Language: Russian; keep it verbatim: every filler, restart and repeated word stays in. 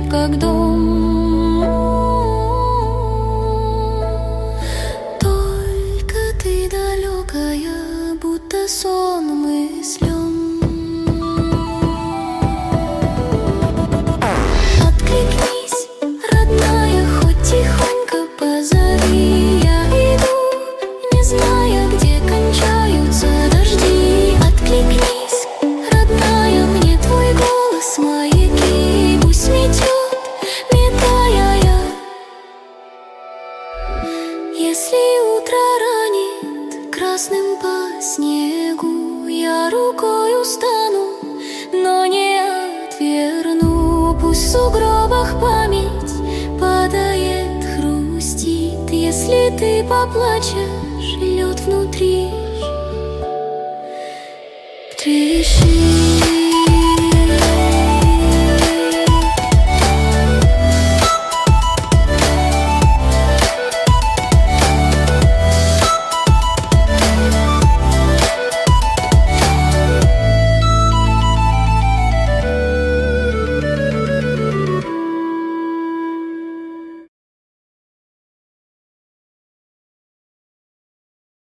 как дом. Только ты далекая, будто сон мыслям. Откликнись, родная, хоть тихонько позови. Я иду, не зная, где кончаются дожди. Откликнись, родная, мне твой голос маяки пусть метет, метая я. Если утро ранит красным по снегу, я рукой устану, но не отверну. Пусть в сугробах память падает, хрустит. Если ты поплачешь, лед внутри трещит.